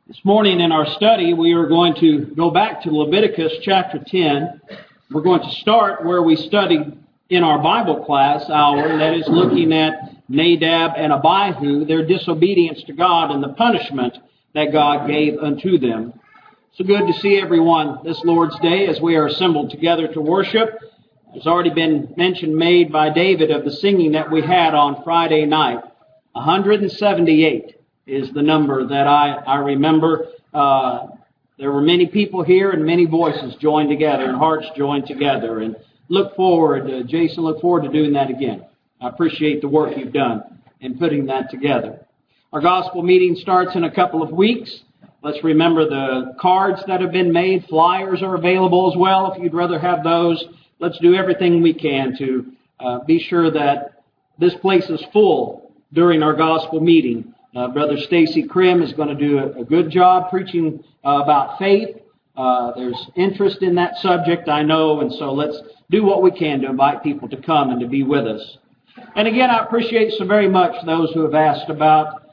This morning in our study, we are going to go back to Leviticus chapter 10. We're going to start where we studied in our Bible class hour, that is looking at Nadab and Abihu, their disobedience to God and the punishment that God gave unto them. So good to see everyone this Lord's Day as we are assembled together to worship. There's already been mention made by David of the singing that we had on Friday night. 178 is the number that I remember. There were many people here and many voices joined together and hearts joined together. And look forward to doing that again. I appreciate the work you've done in putting that together. Our gospel meeting starts in a couple of weeks. Let's remember the cards that have been made. Flyers are available as well if you'd rather have those. Let's do everything we can to be sure that this place is full during our gospel meeting. Brother Stacy Krim is going to do a good job preaching about faith. There's interest in that subject, I know, and so let's do what we can to invite people to come and to be with us. And again, I appreciate so very much those who have asked about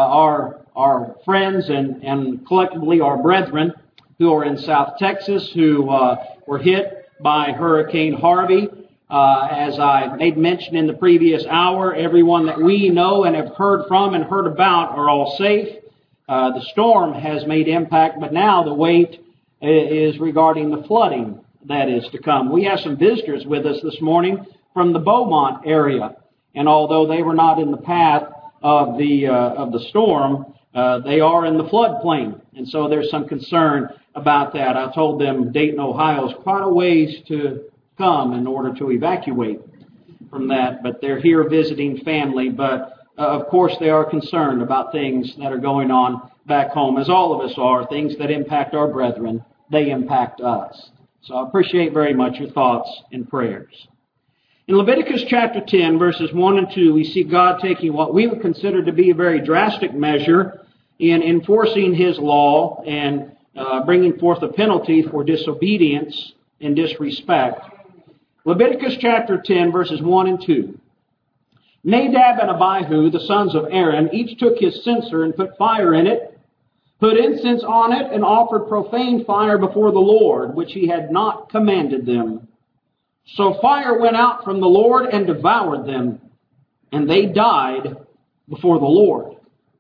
our friends and collectively our brethren who are in South Texas who were hit by Hurricane Harvey. As I made mention in the previous hour, everyone that we know and have heard from and heard about are all safe. The storm has made impact, but now the wait is regarding the flooding that is to come. We have some visitors with us this morning from the Beaumont area, and although they were not in the path of the storm, they are in the floodplain, and so there's some concern about that. I told them Dayton, Ohio is quite a ways to come in order to evacuate from that, but they're here visiting family. But of course they are concerned about things that are going on back home, as all of us are. Things that impact our brethren, they impact us. So I appreciate very much your thoughts and prayers. In Leviticus chapter 10, verses 1 and 2, we see God taking what we would consider to be a very drastic measure in enforcing His law and bringing forth a penalty for disobedience and disrespect. Leviticus chapter 10, verses 1 and 2. Nadab and Abihu, the sons of Aaron, each took his censer and put fire in it, put incense on it, and offered profane fire before the Lord, which He had not commanded them. So fire went out from the Lord and devoured them, and they died before the Lord.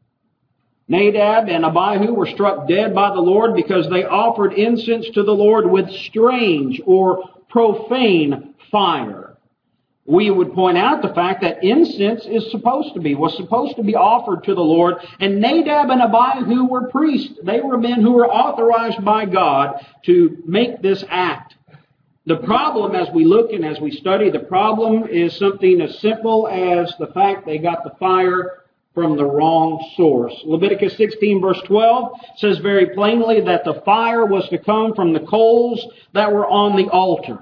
Nadab and Abihu were struck dead by the Lord because they offered incense to the Lord with strange or profane fire. We would point out the fact that incense was supposed to be offered to the Lord, and Nadab and Abihu were priests. They were men who were authorized by God to make this act. The problem, as we look and as we study, the problem is something as simple as the fact they got the fire from the wrong source. Leviticus 16 verse 12 says very plainly that the fire was to come from the coals that were on the altar.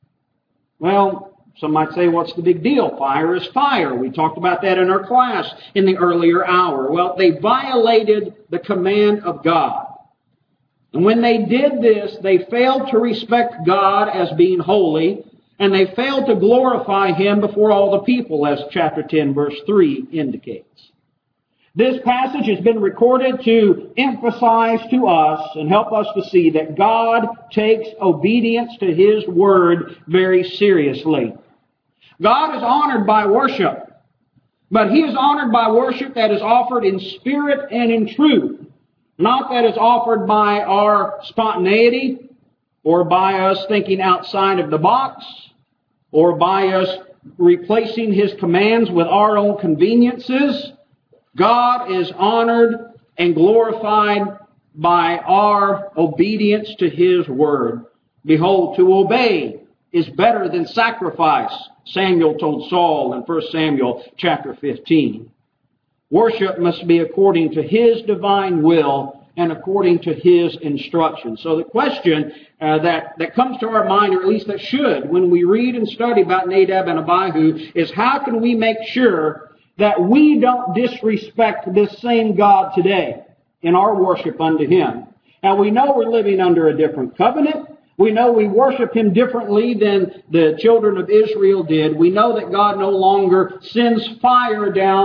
Well, some might say, what's the big deal? Fire is fire. We talked about that in our class in the earlier hour. Well, they violated the command of God. And when they did this, they failed to respect God as being holy, and they failed to glorify Him before all the people, as chapter 10, verse 3 indicates. This passage has been recorded to emphasize to us and help us to see that God takes obedience to His Word very seriously. God is honored by worship, but He is honored by worship that is offered in spirit and in truth, not that is offered by our spontaneity or by us thinking outside of the box or by us replacing His commands with our own conveniences. God is honored and glorified by our obedience to His Word. Behold, to obey is better than sacrifice, Samuel told Saul in 1 Samuel chapter 15. Worship must be according to His divine will and according to His instruction. So the question that comes to our mind, or at least that should, when we read and study about Nadab and Abihu, is how can we make sure that we don't disrespect this same God today in our worship unto Him. Now we know we're living under a different covenant. We know we worship Him differently than the children of Israel did. We know that God no longer sends fire down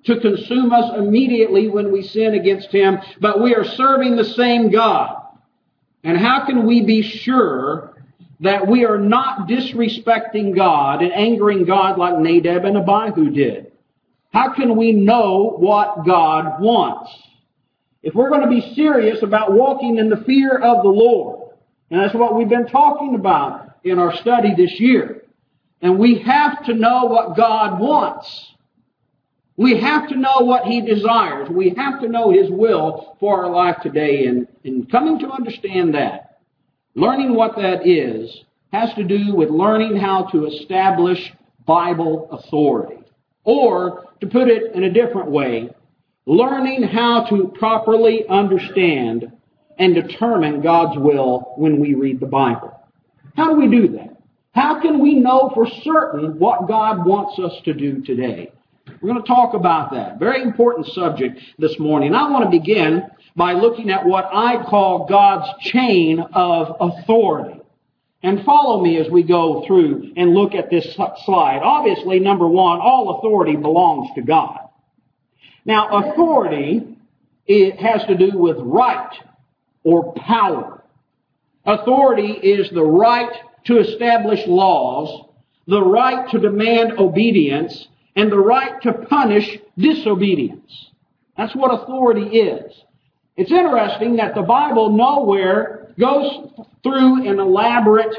to consume us immediately when we sin against Him, but we are serving the same God. And how can we be sure that we are not disrespecting God and angering God like Nadab and Abihu did? How can we know what God wants? If we're going to be serious about walking in the fear of the Lord, and that's what we've been talking about in our study this year, and we have to know what God wants. We have to know what He desires. We have to know His will for our life today. And coming to understand that, learning what that is, has to do with learning how to establish Bible authority. Or, to put it in a different way, learning how to properly understand and determine God's will when we read the Bible. How do we do that? How can we know for certain what God wants us to do today? We're going to talk about that. Very important subject this morning. I want to begin by looking at what I call God's chain of authority. And follow me as we go through and look at this slide. Obviously, number one, all authority belongs to God. Now, authority, it has to do with right or power. Authority is the right to establish laws, the right to demand obedience, and the right to punish disobedience. That's what authority is. It's interesting that the Bible nowhere goes through an elaborate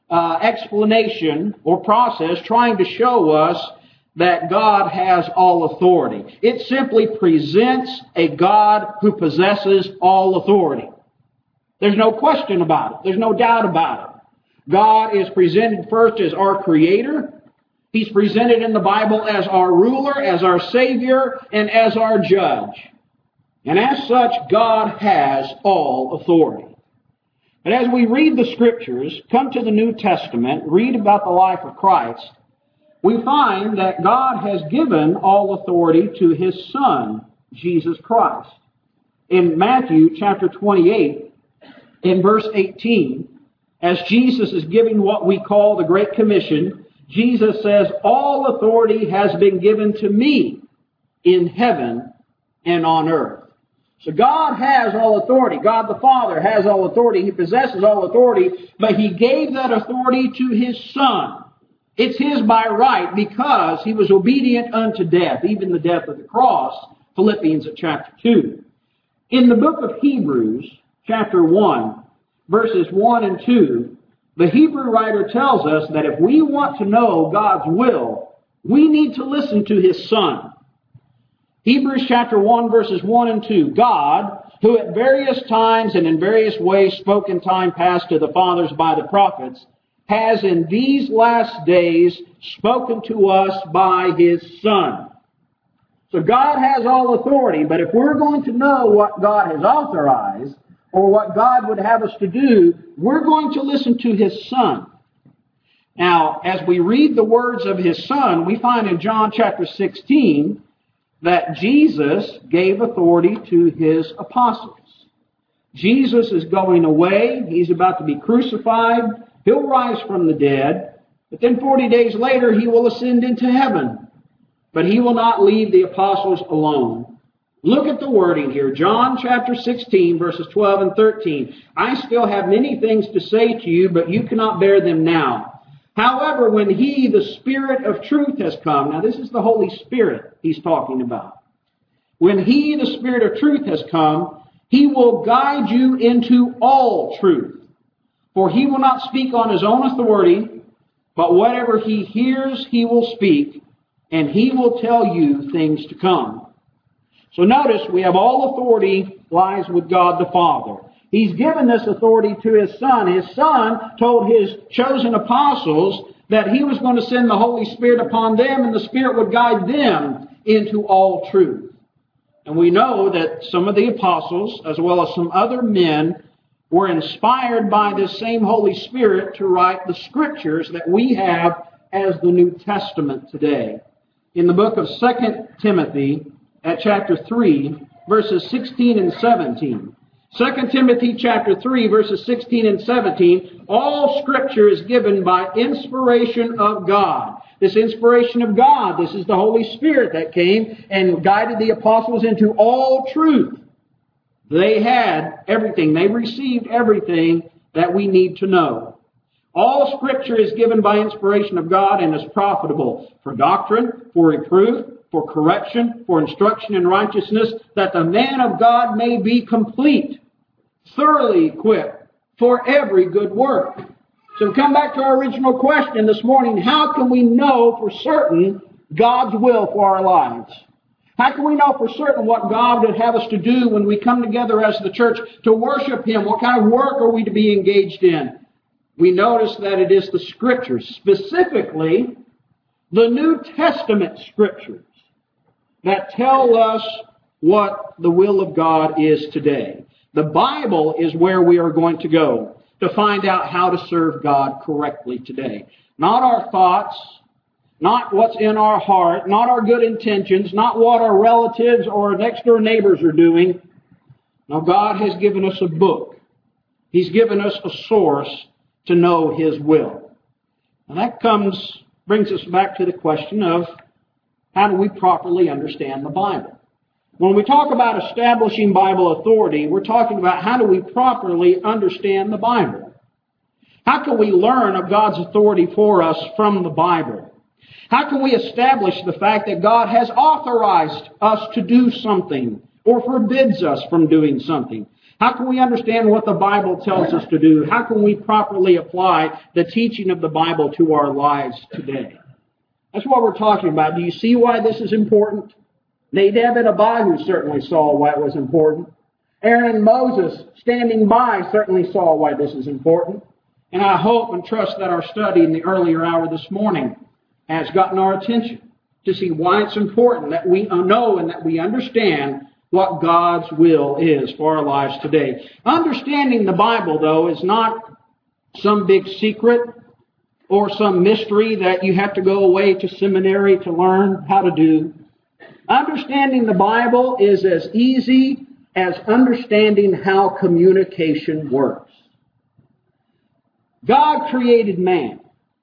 explanation or process trying to show us that God has all authority. It simply presents a God who possesses all authority. There's no question about it. There's no doubt about it. God is presented first as our Creator. He's presented in the Bible as our ruler, as our Savior, and as our judge. And as such, God has all authority. But as we read the Scriptures, come to the New Testament, read about the life of Christ, we find that God has given all authority to His Son, Jesus Christ. In Matthew chapter 28, in verse 18, as Jesus is giving what we call the Great Commission, Jesus says, "All authority has been given to me in heaven and on earth." So God has all authority. God the Father has all authority. He possesses all authority, but He gave that authority to His Son. It's His by right because He was obedient unto death, even the death of the cross, Philippians chapter 2. In the book of Hebrews, chapter 1, verses 1 and 2, the Hebrew writer tells us that if we want to know God's will, we need to listen to His Son. Hebrews chapter 1, verses 1 and 2. God, who at various times and in various ways spoke in time past to the fathers by the prophets, has in these last days spoken to us by His Son. So God has all authority, but if we're going to know what God has authorized, or what God would have us to do, we're going to listen to His Son. Now, as we read the words of His Son, we find in John chapter 16 that Jesus gave authority to His apostles. Jesus is going away. He's about to be crucified. He'll rise from the dead. But then 40 days later, He will ascend into heaven. But He will not leave the apostles alone. Look at the wording here. John chapter 16, verses 12 and 13. "I still have many things to say to you, but you cannot bear them now. However, when He, the Spirit of truth, has come," now this is the Holy Spirit He's talking about. "When He, the Spirit of truth, has come, He will guide you into all truth. For He will not speak on His own authority, but whatever He hears, He will speak, and He will tell you things to come." So notice, we have all authority lies with God the Father. He's given this authority to His Son. His Son told His chosen apostles that He was going to send the Holy Spirit upon them, and the Spirit would guide them into all truth. And we know that some of the apostles, as well as some other men, were inspired by this same Holy Spirit to write the Scriptures that we have as the New Testament today. In the book of 2 Timothy, at chapter 3, verses 16 and 17. 2 Timothy chapter 3, verses 16 and 17, "All Scripture is given by inspiration of God." this inspiration of God. This is the Holy Spirit that came and guided the apostles into all truth. They had everything. They received everything that we need to know. All Scripture is given by inspiration of God and is profitable for doctrine, for reproof, for correction, for instruction in righteousness, that the man of God may be complete, thoroughly equipped for every good work. So we come back to our original question this morning. How can we know for certain God's will for our lives? How can we know for certain what God would have us to do when we come together as the church to worship Him? What kind of work are we to be engaged in? We notice that it is the Scriptures, specifically the New Testament Scriptures, that tell us what the will of God is today. The Bible is where we are going to go to find out how to serve God correctly today. Not our thoughts, not what's in our heart, not our good intentions, not what our relatives or next door neighbors are doing. No, God has given us a book. He's given us a source to know His will. And that brings us back to the question of how do we properly understand the Bible? When we talk about establishing Bible authority, we're talking about how do we properly understand the Bible? How can we learn of God's authority for us from the Bible? How can we establish the fact that God has authorized us to do something or forbids us from doing something? How can we understand what the Bible tells us to do? How can we properly apply the teaching of the Bible to our lives today? That's what we're talking about. Do you see why this is important? Nadab and Abihu certainly saw why it was important. Aaron and Moses, standing by, certainly saw why this is important. And I hope and trust that our study in the earlier hour this morning has gotten our attention to see why it's important that we know and that we understand what God's will is for our lives today. Understanding the Bible, though, is not some big secret or some mystery that you have to go away to seminary to learn how to do. Understanding the Bible is as easy as understanding how communication works. God created man.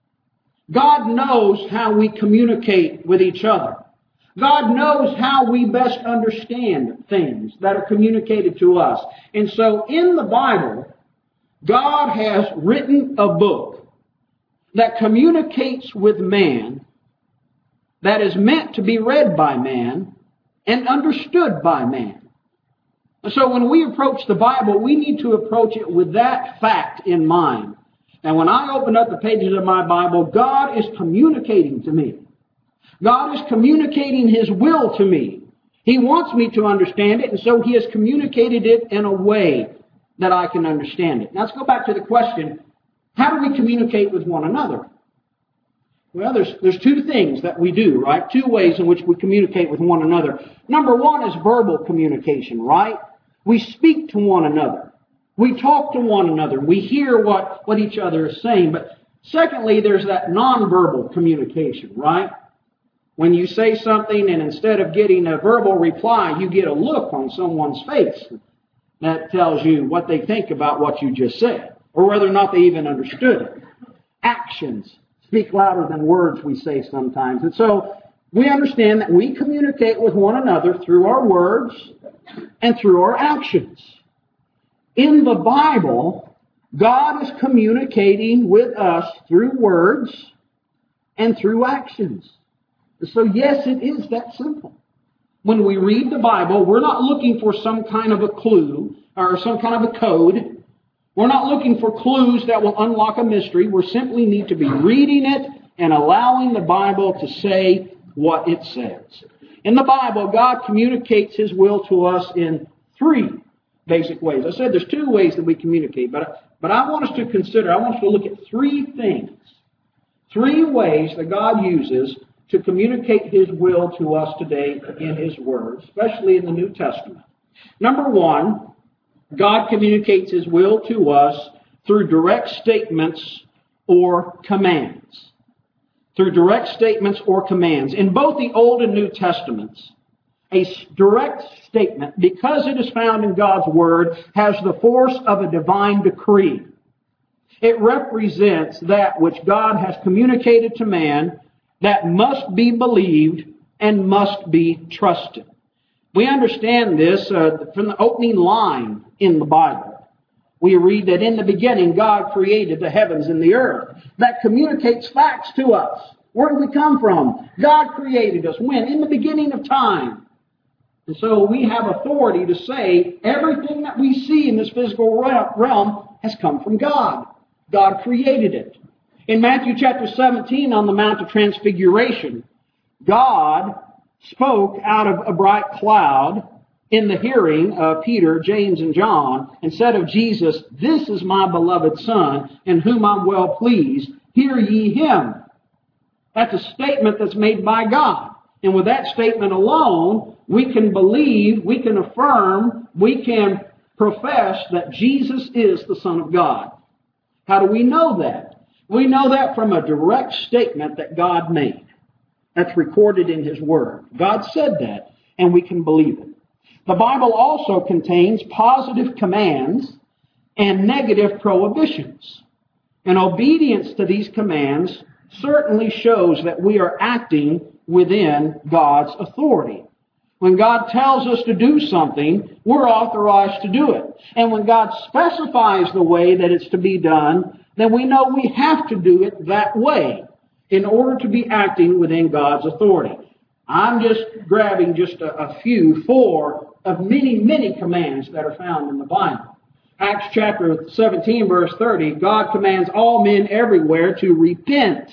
God knows how we communicate with each other. God knows how we best understand things that are communicated to us. And so in the Bible, God has written a book that communicates with man, that is meant to be read by man and understood by man. So when we approach the Bible, we need to approach it with that fact in mind. And when I open up the pages of my Bible, God is communicating to me. God is communicating His will to me. He wants me to understand it, and so He has communicated it in a way that I can understand it. Now let's go back to the question, how do we communicate with one another? Well, there's two things that we do, right? Two ways in which we communicate with one another. Number one is verbal communication, right? We speak to one another. We talk to one another. We hear what each other is saying. But secondly, there's that nonverbal communication, right? When you say something and instead of getting a verbal reply, you get a look on someone's face that tells you what they think about what you just said, or whether or not they even understood it. Actions speak louder than words, we say sometimes. And so we understand that we communicate with one another through our words and through our actions. In the Bible, God is communicating with us through words and through actions. So yes, it is that simple. When we read the Bible, we're not looking for some kind of a clue or some kind of a code. We're not looking for clues that will unlock a mystery. We simply need to be reading it and allowing the Bible to say what it says. In the Bible, God communicates His will to us in three basic ways. I said there's two ways that we communicate, but I want us to consider, I want us to look at three things. Three ways that God uses to communicate His will to us today in His Word, especially in the New Testament. Number one, God communicates His will to us through direct statements or commands. Through direct statements or commands. In both the Old and New Testaments, a direct statement, because it is found in God's Word, has the force of a divine decree. It represents that which God has communicated to man that must be believed and must be trusted. We understand this from the opening line in the Bible. We read that in the beginning God created the heavens and the earth. That communicates facts to us. Where did we come from? God created us. When? In the beginning of time. And so we have authority to say everything that we see in this physical realm has come from God. God created it. In Matthew chapter 17 on the Mount of Transfiguration, God spoke out of a bright cloud in the hearing of Peter, James, and John, and said of Jesus, "This is my beloved Son, in whom I'm well pleased. Hear ye him." That's a statement that's made by God. And with that statement alone, we can believe, we can affirm, we can profess that Jesus is the Son of God. How do we know that? We know that from a direct statement that God made. That's recorded in His Word. God said that, and we can believe it. The Bible also contains positive commands and negative prohibitions. And obedience to these commands certainly shows that we are acting within God's authority. When God tells us to do something, we're authorized to do it. And when God specifies the way that it's to be done, then we know we have to do it that way in order to be acting within God's authority. I'm just grabbing just a few, 4 of many, many commands that are found in the Bible. Acts chapter 17, verse 30, God commands all men everywhere to repent.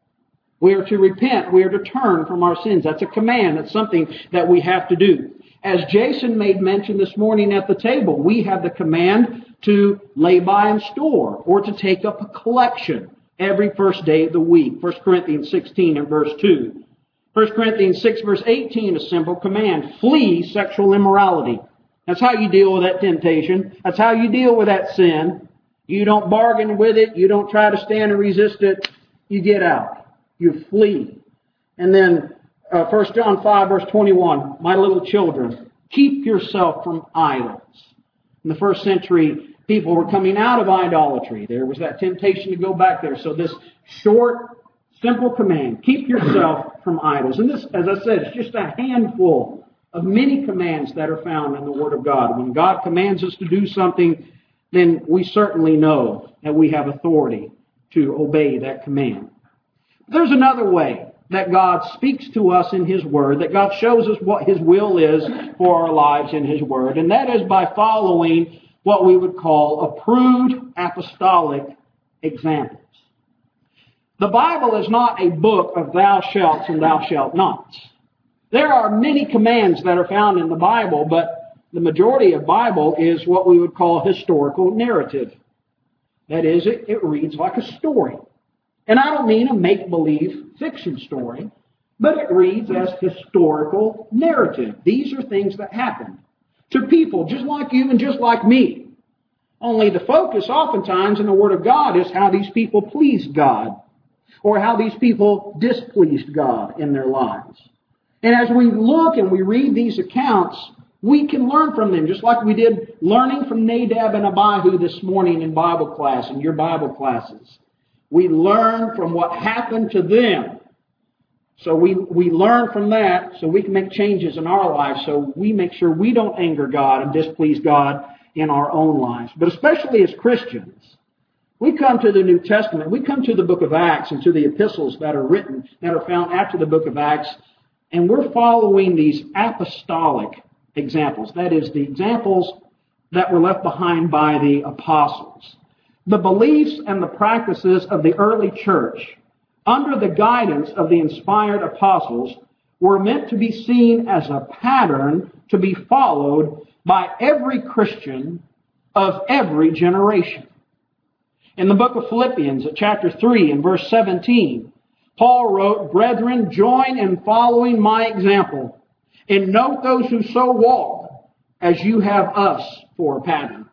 We are to repent. We are to turn from our sins. That's a command. That's something that we have to do. As Jason made mention this morning at the table, we have the command to lay by and store, or to take up a collection every first day of the week. 1 Corinthians 16 and verse 2. 1 Corinthians 6 verse 18, a simple command. Flee sexual immorality. That's how you deal with that temptation. That's how you deal with that sin. You don't bargain with it. You don't try to stand and resist it. You get out. You flee. And then 1 John 5 verse 21, my little children, keep yourself from idols. In the first century, people were coming out of idolatry. There was that temptation to go back there. So this short, simple command, keep yourself from idols. And this, as I said, it's just a handful of many commands that are found in the Word of God. When God commands us to do something, then we certainly know that we have authority to obey that command. There's another way that God speaks to us in His Word, that God shows us what His will is for our lives in His Word, and that is by following what we would call approved apostolic examples. The Bible is not a book of thou shalt and thou shalt nots. There are many commands that are found in the Bible, but the majority of Bible is what we would call historical narrative. That is, it reads like a story. And I don't mean a make-believe fiction story, but it reads as historical narrative. These are things that happened to people just like you and just like me. Only the focus oftentimes in the Word of God is how these people pleased God, or how these people displeased God in their lives. And as we look and we read these accounts, we can learn from them, just like we did learning from Nadab and Abihu this morning in Bible class, in your Bible classes. We learn from what happened to them. So we learn from that so we can make changes in our lives, so we make sure we don't anger God and displease God in our own lives. But especially as Christians, we come to the New Testament, we come to the book of Acts and to the epistles that are written, that are found after the book of Acts, and we're following these apostolic examples. That is, the examples that were left behind by the apostles. The beliefs and the practices of the early church, under the guidance of the inspired apostles, were meant to be seen as a pattern to be followed by every Christian of every generation. In the book of Philippians, at chapter 3 and verse 17, Paul wrote, "Brethren, join in following my example, and note those who so walk as you have us for a pattern."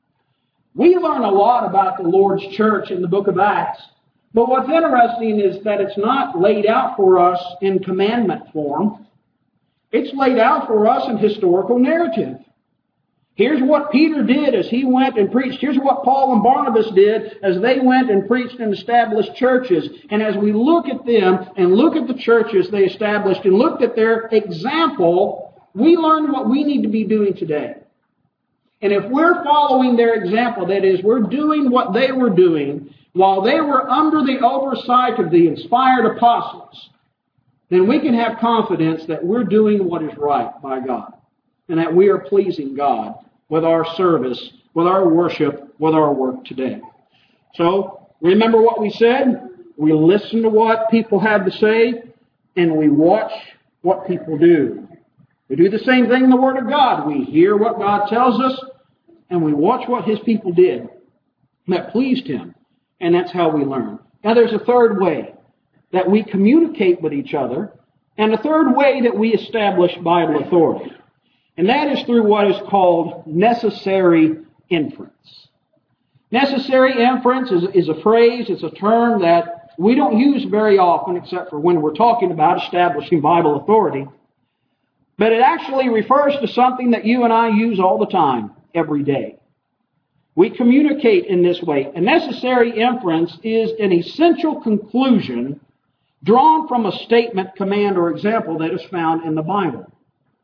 We learn a lot about the Lord's church in the book of Acts, but what's interesting is that it's not laid out for us in commandment form. It's laid out for us in historical narrative. Here's what Peter did as he went and preached. Here's what Paul and Barnabas did as they went and preached and established churches. And as we look at them and look at the churches they established and looked at their example, we learn what we need to be doing today. And if we're following their example, that is, we're doing what they were doing while they were under the oversight of the inspired apostles, then we can have confidence that we're doing what is right by God and that we are pleasing God with our service, with our worship, with our work today. So, remember what we said? We listen to what people have to say and we watch what people do. We do the same thing in the Word of God. We hear what God tells us and we watch what His people did that pleased Him. And that's how we learn. Now there's a third way that we communicate with each other, and a third way that we establish Bible authority. And that is through what is called necessary inference. Necessary inference is a phrase, it's a term that we don't use very often except for when we're talking about establishing Bible authority. But it actually refers to something that you and I use all the time, every day. We communicate in this way. A necessary inference is an essential conclusion drawn from a statement, command, or example that is found in the Bible.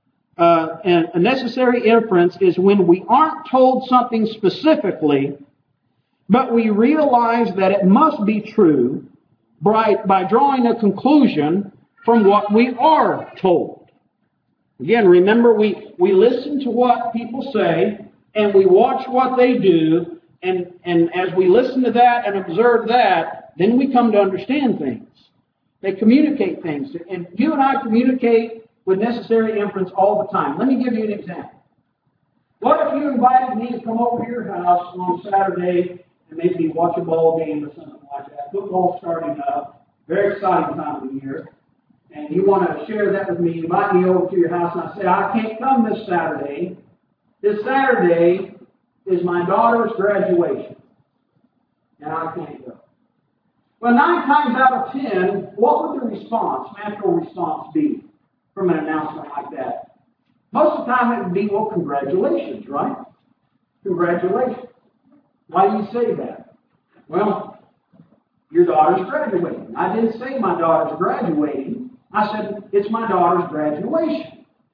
And a necessary inference is when we aren't told something specifically, but we realize that it must be true by drawing a conclusion from what we are told. Again, remember, we listen to what people say, and we watch what they do, and as we listen to that and observe that, then we come to understand things. They communicate things. And you and I communicate with necessary inference all the time. Let me give you an example. What if you invited me to come over to your house on Saturday and maybe watch a ball game or something like that? Football's starting up. Very exciting time of the year. And you want to share that with me, invite me over to your house, and I say, I can't come this Saturday. This Saturday is my daughter's graduation, and I can't go. Well, 9 times out of 10, what would the natural response be from an announcement like that? Most of the time it would be, well, congratulations, right? Congratulations. Why do you say that? Well, your daughter's graduating. I didn't say my daughter's graduating. I said, it's my daughter's graduation.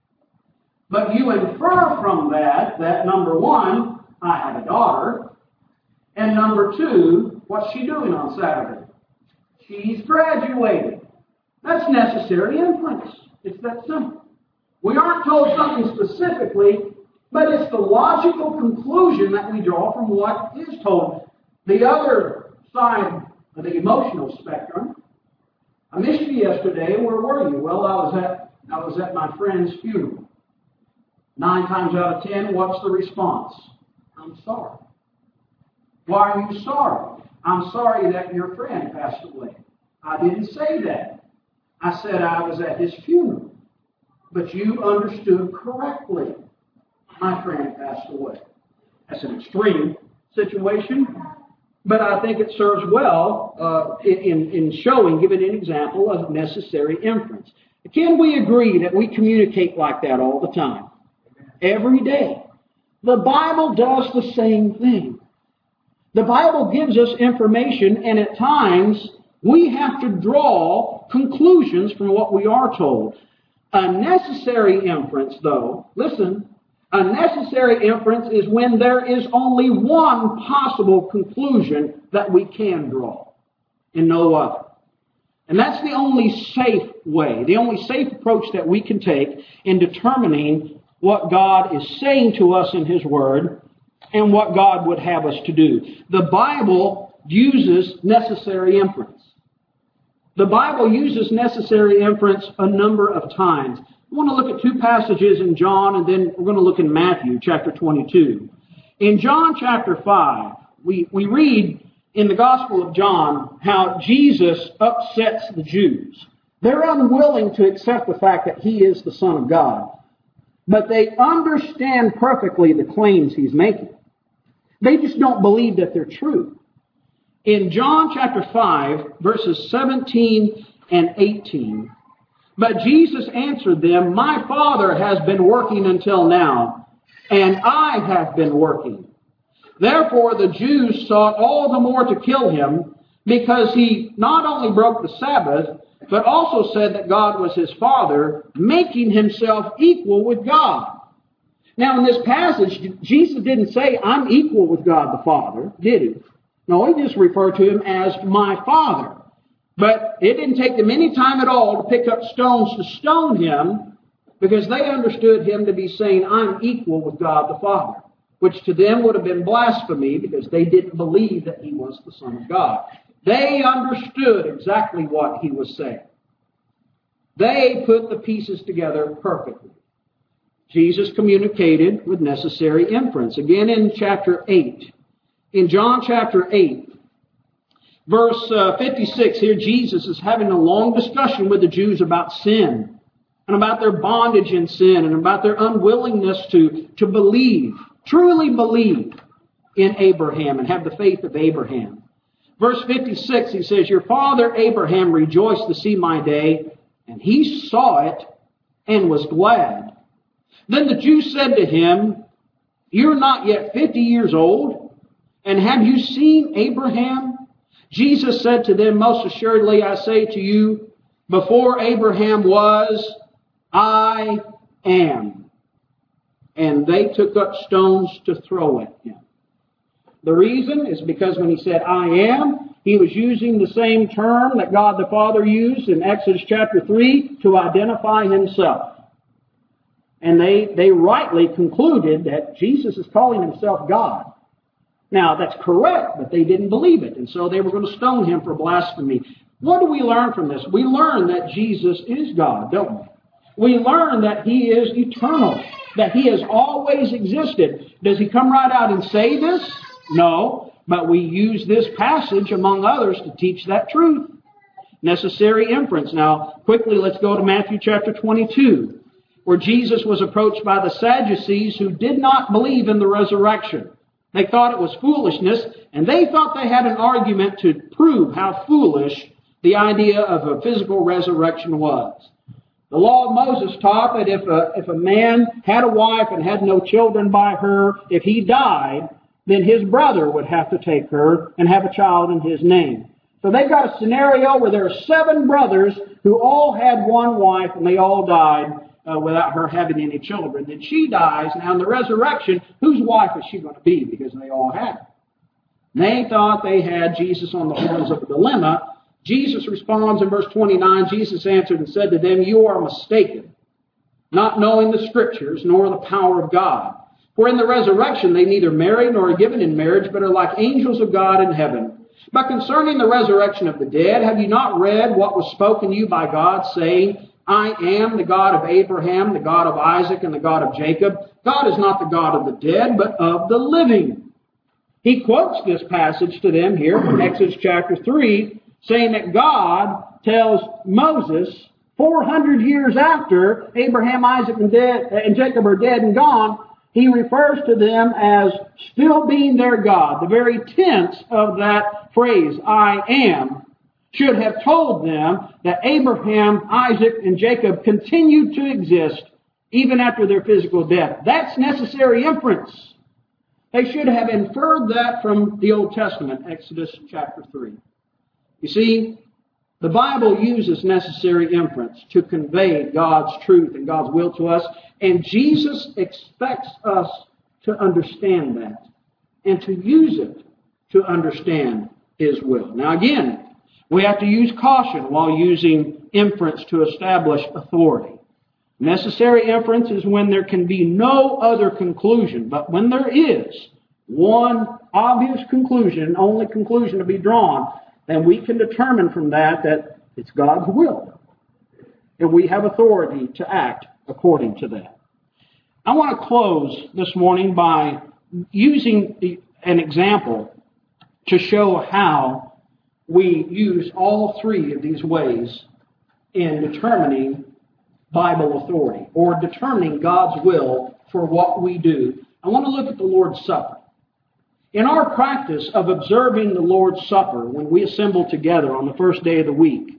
But you infer from that number one, I have a daughter, and number two, what's she doing on Saturday? She's graduating. That's necessary inference. It's that simple. We aren't told something specifically, but it's the logical conclusion that we draw from what is told. The other side of the emotional spectrum, I missed you yesterday. Where were you? Well, I was at my friend's funeral. 9 times out of 10, what's the response? I'm sorry. Why are you sorry? I'm sorry that your friend passed away. I didn't say that. I said I was at his funeral. But you understood correctly. My friend passed away. That's an extreme situation, but I think it serves well in showing, giving an example of necessary inference. Can we agree that we communicate like that all the time? Every day. The Bible does the same thing. The Bible gives us information, and at times we have to draw conclusions from what we are told. A necessary inference, though, listen, a necessary inference is when there is only one possible conclusion that we can draw, and no other. And that's the only safe way, the only safe approach that we can take in determining what God is saying to us in His Word and what God would have us to do. The Bible uses necessary inference. The Bible uses necessary inference a number of times. I want to look at 2 passages in John, and then we're going to look in Matthew chapter 22. In John chapter 5, we read in the Gospel of John how Jesus upsets the Jews. They're unwilling to accept the fact that He is the Son of God. But they understand perfectly the claims He's making. They just don't believe that they're true. In John chapter 5, verses 17 and 18, but Jesus answered them, my Father has been working until now, and I have been working. Therefore the Jews sought all the more to kill him, because he not only broke the Sabbath, but also said that God was his Father, making himself equal with God. Now in this passage, Jesus didn't say, I'm equal with God the Father, did he? No, he just referred to him as my Father. But it didn't take them any time at all to pick up stones to stone him, because they understood him to be saying, I'm equal with God the Father, which to them would have been blasphemy, because they didn't believe that he was the Son of God. They understood exactly what he was saying. They put the pieces together perfectly. Jesus communicated with necessary inference. Again in chapter 8. In John chapter 8, verse 56, here Jesus is having a long discussion with the Jews about sin, and about their bondage in sin, and about their unwillingness to believe, truly believe in Abraham and have the faith of Abraham. Verse 56, he says, your father Abraham rejoiced to see my day, and he saw it and was glad. Then the Jews said to him, you're not yet 50 years old, and have you seen Abraham? Jesus said to them, most assuredly I say to you, before Abraham was, I am. And they took up stones to throw at him. The reason is because when he said, I am, he was using the same term that God the Father used in Exodus chapter 3 to identify himself. And they rightly concluded that Jesus is calling himself God. Now, that's correct, but they didn't believe it, and so they were going to stone him for blasphemy. What do we learn from this? We learn that Jesus is God, don't we? We learn that he is eternal, that he has always existed. Does he come right out and say this? No, but we use this passage, among others, to teach that truth. Necessary inference. Now, quickly, let's go to Matthew chapter 22, where Jesus was approached by the Sadducees who did not believe in the resurrection. They thought it was foolishness, and they thought they had an argument to prove how foolish the idea of a physical resurrection was. The law of Moses taught that if a man had a wife and had no children by her, if he died, then his brother would have to take her and have a child in his name. So they've got a scenario where there are 7 brothers who all had one wife and they all died without her having any children. Then she dies. Now in the resurrection, whose wife is she going to be? Because they all had her. They thought they had Jesus on the horns of a dilemma. Jesus responds in verse 29, Jesus answered and said to them, you are mistaken, not knowing the Scriptures nor the power of God. For in the resurrection they neither marry nor are given in marriage, but are like angels of God in heaven. But concerning the resurrection of the dead, have you not read what was spoken to you by God, saying, I am the God of Abraham, the God of Isaac, and the God of Jacob. God is not the God of the dead, but of the living. He quotes this passage to them here from Exodus chapter 3, saying that God tells Moses 400 years after Abraham, Isaac, and Jacob are dead and gone, he refers to them as still being their God. The very tense of that phrase, I am, should have told them that Abraham, Isaac, and Jacob continued to exist even after their physical death. That's necessary inference. They should have inferred that from the Old Testament, Exodus chapter 3. You see, the Bible uses necessary inference to convey God's truth and God's will to us, and Jesus expects us to understand that and to use it to understand his will. Now again, we have to use caution while using inference to establish authority. Necessary inference is when there can be no other conclusion, but when there is one obvious conclusion, only conclusion to be drawn, then we can determine from that it's God's will. And we have authority to act according to that. I want to close this morning by using an example to show how we use all 3 of these ways in determining Bible authority or determining God's will for what we do. I want to look at the Lord's Supper. In our practice of observing the Lord's Supper, when we assemble together on the first day of the week,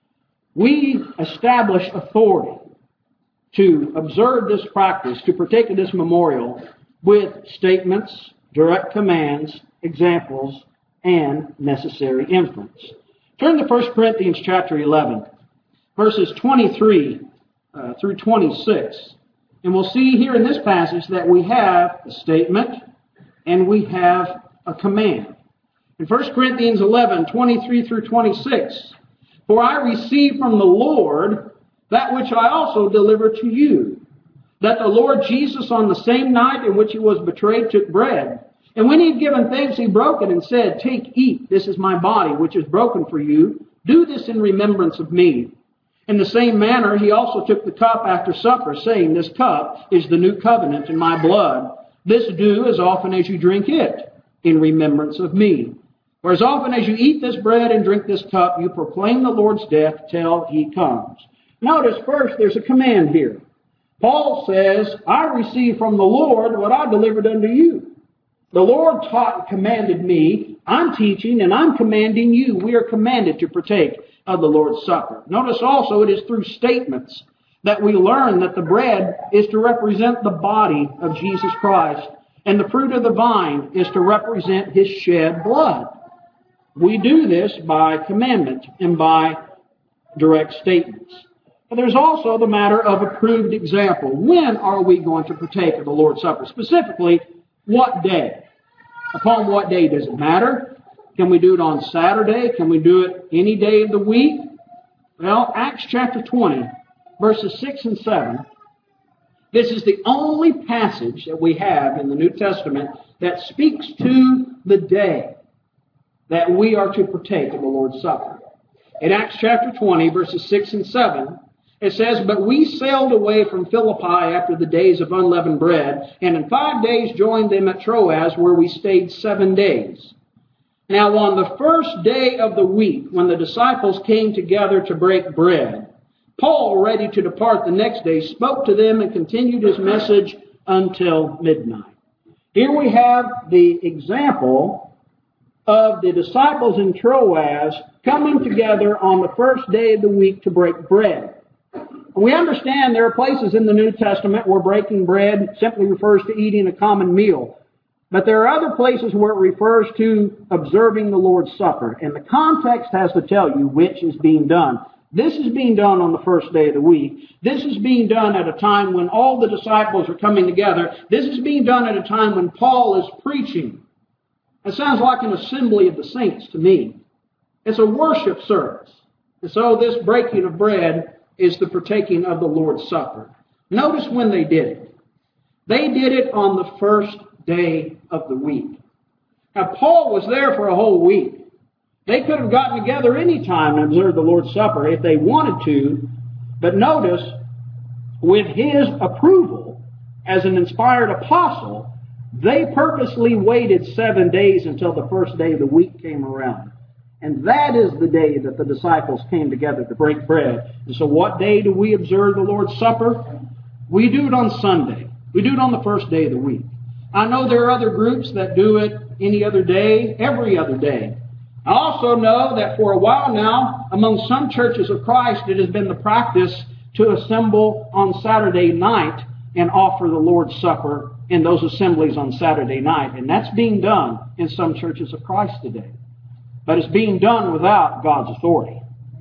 we establish authority to observe this practice, to partake of this memorial, with statements, direct commands, examples, and necessary inference. Turn to 1 Corinthians chapter 11, verses 23 through 26. And we'll see here in this passage that we have a statement and we have a command. In 1 Corinthians 11, 23 through 26, "For I received from the Lord that which I also delivered to you, that the Lord Jesus on the same night in which he was betrayed took bread. And when he had given thanks, he broke it and said, 'Take, eat, this is my body, which is broken for you. Do this in remembrance of me.' In the same manner, he also took the cup after supper, saying, 'This cup is the new covenant in my blood. This do as often as you drink it, in remembrance of me. For as often as you eat this bread and drink this cup, you proclaim the Lord's death till he comes.'" Notice first there's a command here. Paul says, "I received from the Lord what I delivered unto you." The Lord taught and commanded me. I'm teaching and I'm commanding you. We are commanded to partake of the Lord's Supper. Notice also it is through statements that we learn that the bread is to represent the body of Jesus Christ, and the fruit of the vine is to represent his shed blood. We do this by commandment and by direct statements. But there's also the matter of approved example. When are we going to partake of the Lord's Supper? Specifically, what day? Upon what day does it matter? Can we do it on Saturday? Can we do it any day of the week? Well, Acts chapter 20, verses 6 and 7. This is the only passage that we have in the New Testament that speaks to the day that we are to partake of the Lord's Supper. In Acts chapter 20, verses 6 and 7, it says, "But we sailed away from Philippi after the days of unleavened bread, and in 5 days joined them at Troas, where we stayed 7 days. Now on the first day of the week, when the disciples came together to break bread, Paul, ready to depart the next day, spoke to them and continued his message until midnight." Here we have the example of the disciples in Troas coming together on the first day of the week to break bread. We understand there are places in the New Testament where breaking bread simply refers to eating a common meal. But there are other places where it refers to observing the Lord's Supper. And the context has to tell you which is being done. This is being done on the first day of the week. This is being done at a time when all the disciples are coming together. This is being done at a time when Paul is preaching. It sounds like an assembly of the saints to me. It's a worship service. And so this breaking of bread is the partaking of the Lord's Supper. Notice when they did it. They did it on the first day of the week. Now, Paul was there for a whole week. They could have gotten together any time and observed the Lord's Supper if they wanted to, but notice, with his approval as an inspired apostle, they purposely waited 7 days until the first day of the week came around. And that is the day that the disciples came together to break bread. And so what day do we observe the Lord's Supper? We do it on Sunday. We do it on the first day of the week. I know there are other groups that do it any other day, every other day. I also know that for a while now, among some churches of Christ, it has been the practice to assemble on Saturday night and offer the Lord's Supper in those assemblies on Saturday night. And that's being done in some churches of Christ today. But it's being done without God's authority.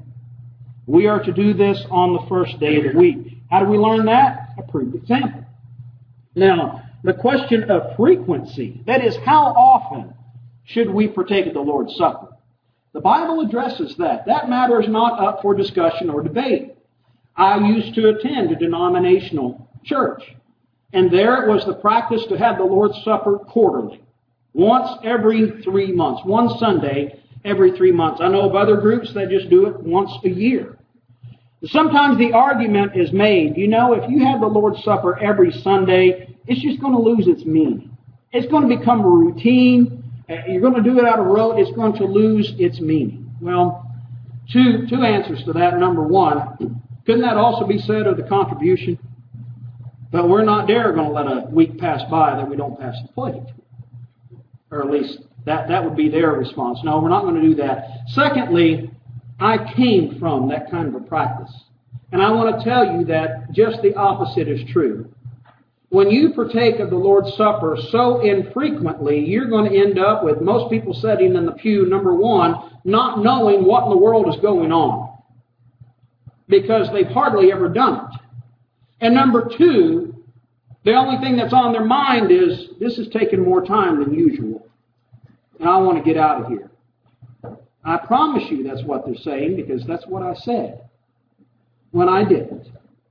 We are to do this on the first day of the week. How do we learn that? Approved example. Now, the question of frequency, that is, how often should we partake of the Lord's Supper? The Bible addresses that. That matter is not up for discussion or debate. I used to attend a denominational church, and there it was the practice to have the Lord's Supper quarterly, once every 3 months, one Sunday every 3 months. I know of other groups that just do it once a year. Sometimes the argument is made, if you have the Lord's Supper every Sunday, it's just going to lose its meaning. It's going to become a routine. You're going to do it out of rote. It's going to lose its meaning. Well, two answers to that. Number one, couldn't that also be said of the contribution? But we're not going to let a week pass by that we don't pass the plate. Or at least that would be their response. No, we're not going to do that. Secondly, I came from that kind of a practice. And I want to tell you that just the opposite is true. when you partake of the Lord's Supper so infrequently, you're going to end up with most people sitting in the pew, number one, not knowing what in the world is going on, because they've hardly ever done it. And number two, the only thing that's on their mind is, this is taking more time than usual, and I want to get out of here. I promise you that's what they're saying, because that's what I said when I did it.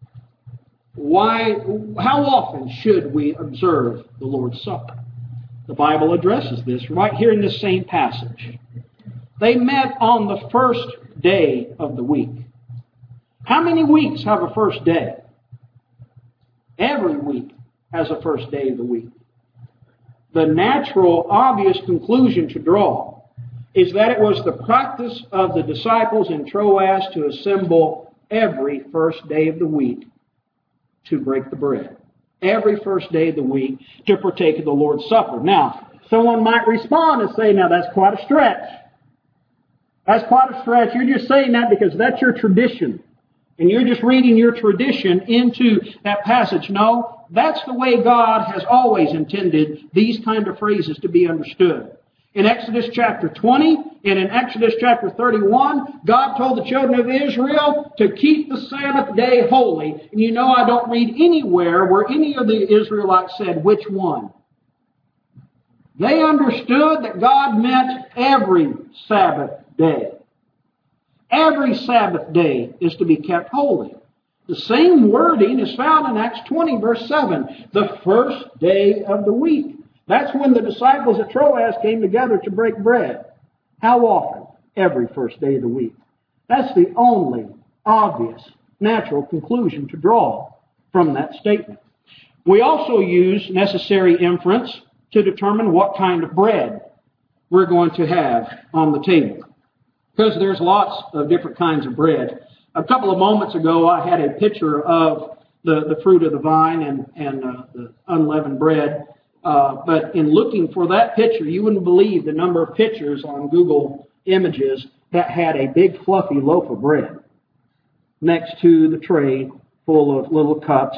How often should we observe the Lord's Supper? The Bible addresses this right here in this same passage. They met on the first day of the week. How many weeks have a first day? Every week has a first day of the week. The natural, obvious conclusion to draw is that it was the practice of the disciples in Troas to assemble every first day of the week to break the bread. Every first day of the week to partake of the Lord's Supper. Now, someone might respond and say, now that's quite a stretch. That's quite a stretch. You're just saying that because that's your tradition. And you're just reading your tradition into that passage. No, that's the way God has always intended these kind of phrases to be understood. In Exodus chapter 20 and in Exodus chapter 31, God told the children of Israel to keep the Sabbath day holy. And you know, I don't read anywhere where any of the Israelites said which one. They understood that God meant every Sabbath day. Every Sabbath day is to be kept holy. The same wording is found in Acts 20, verse 7, the first day of the week. That's when the disciples at Troas came together to break bread. How often? Every first day of the week. That's the only obvious, natural conclusion to draw from that statement. We also use necessary inference to determine what kind of bread we're going to have on the table. Because there's lots of different kinds of bread. A couple of moments ago, I had a picture of the fruit of the vine and the unleavened bread. But in looking for that picture, you wouldn't believe the number of pictures on Google Images that had a big fluffy loaf of bread next to the tray full of little cups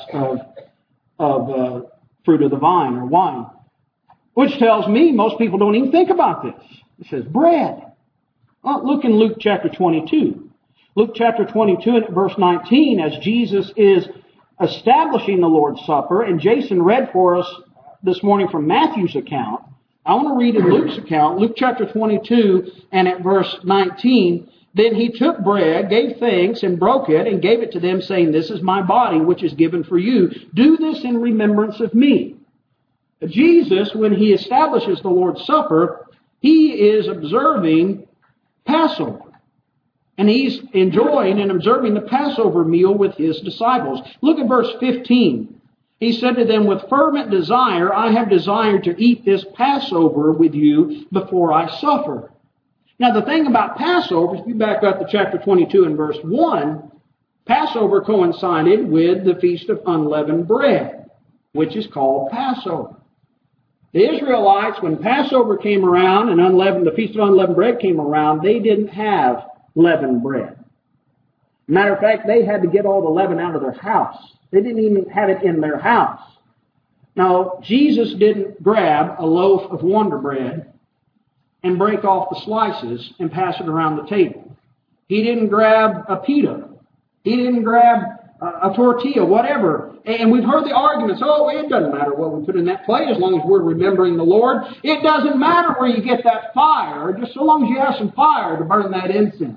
of fruit of the vine or wine. Which tells me most people don't even think about this. It says bread. Well, look in Luke chapter 22. Luke chapter 22 and verse 19, as Jesus is establishing the Lord's Supper, and Jason read for us this morning from Matthew's account. I want to read in Luke's account, Luke chapter 22 and at verse 19. Then he took bread, gave thanks, and broke it, and gave it to them, saying, this is my body, which is given for you. Do this in remembrance of me. Jesus, when he establishes the Lord's Supper, he is observing Passover. And he's enjoying and observing the Passover meal with his disciples. Look at verse 15. He said to them, with fervent desire, I have desired to eat this Passover with you before I suffer. Now the thing about Passover, if you back up to chapter 22 and verse 1, Passover coincided with the Feast of Unleavened Bread, which is called Passover. The Israelites, when Passover came around and the Feast of Unleavened Bread came around, they didn't have leavened bread. Matter of fact, they had to get all the leaven out of their house. They didn't even have it in their house. Now, Jesus didn't grab a loaf of Wonder Bread and break off the slices and pass it around the table. He didn't grab a pita. He didn't grab a tortilla, whatever. And we've heard the arguments, oh, it doesn't matter what we put in that plate as long as we're remembering the Lord. It doesn't matter where you get that fire, just so long as you have some fire to burn that incense.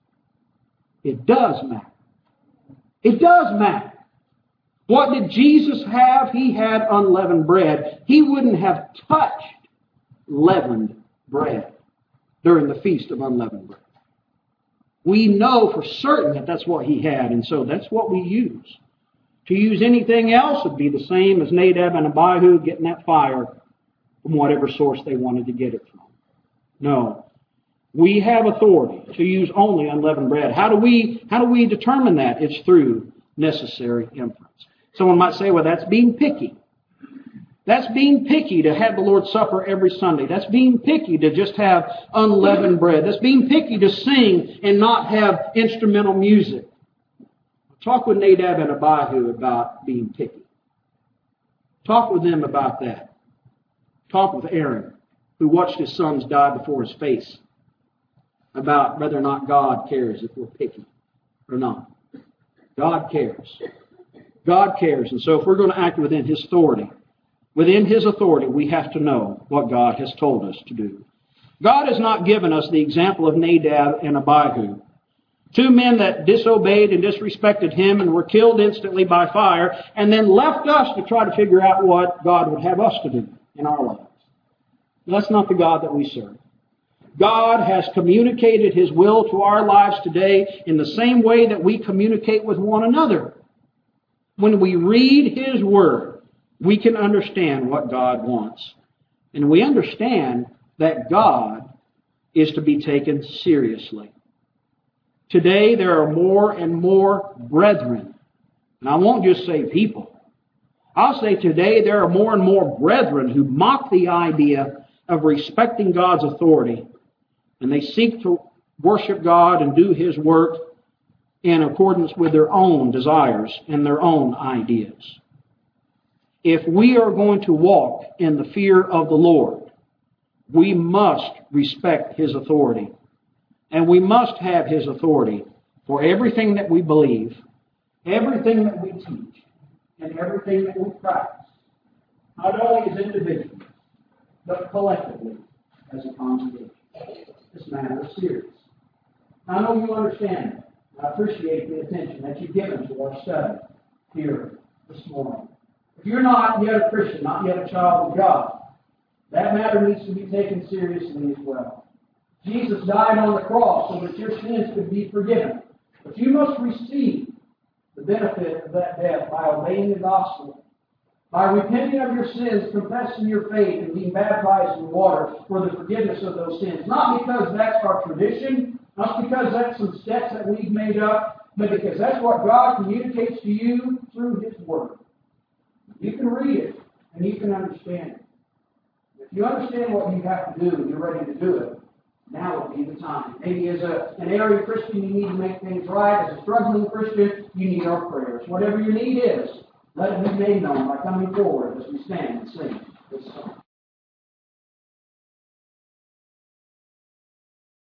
It does matter. It does matter. What did Jesus have? He had unleavened bread. He wouldn't have touched leavened bread during the Feast of Unleavened Bread. We know for certain that that's what he had, and so that's what we use. To use anything else would be the same as Nadab and Abihu getting that fire from whatever source they wanted to get it from. No. We have authority to use only unleavened bread. How do we determine that? It's through necessary inference. Someone might say, well, that's being picky. That's being picky to have the Lord's Supper every Sunday. That's being picky to just have unleavened bread. That's being picky to sing and not have instrumental music. Talk with Nadab and Abihu about being picky. Talk with them about that. Talk with Aaron, who watched his sons die before his face, about whether or not God cares if we're picky or not. God cares. God cares. And so if we're going to act within His authority, we have to know what God has told us to do. God has not given us the example of Nadab and Abihu, two men that disobeyed and disrespected Him and were killed instantly by fire, and then left us to try to figure out what God would have us to do in our lives. That's not the God that we serve. God has communicated His will to our lives today in the same way that we communicate with one another. When we read His Word, we can understand what God wants. And we understand that God is to be taken seriously. Today there are more and more brethren. And I won't just say people. I'll say today there are more and more brethren who mock the idea of respecting God's authority. And they seek to worship God and do His work in accordance with their own desires and their own ideas. If we are going to walk in the fear of the Lord, we must respect His authority. And we must have His authority for everything that we believe, everything that we teach, and everything that we practice. Not only as individuals, but collectively as a congregation. This matter is serious. I know you understand it. I appreciate the attention that you've given to our study here this morning. If you're not yet a Christian, not yet a child of God, that matter needs to be taken seriously as well. Jesus died on the cross so that your sins could be forgiven. But you must receive the benefit of that death by obeying the gospel, by repenting of your sins, confessing your faith, and being baptized in water for the forgiveness of those sins. Not because that's our tradition, not because that's some steps that we've made up, but because that's what God communicates to you through His Word. You can read it, and you can understand it. If you understand what you have to do and you're ready to do it, now would be the time. Maybe as an area Christian, you need to make things right. As a struggling Christian, you need our prayers. Whatever your need is, let it be made known by coming forward as we stand and sing.